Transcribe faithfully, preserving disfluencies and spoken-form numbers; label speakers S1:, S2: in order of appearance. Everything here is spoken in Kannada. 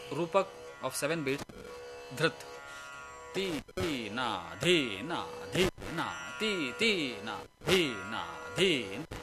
S1: ರೂಪಕ್ ಆಫ್ ಸೆವೆನ್ ಬೀಟ್ಸ್. ಧೃತ್ ತಿ ತಿ ನಾ ಧೀ ನಾ ಧೀ ನಾ ತಿ ತಿ ನಾ ಧೀ ನಾ ಧೀ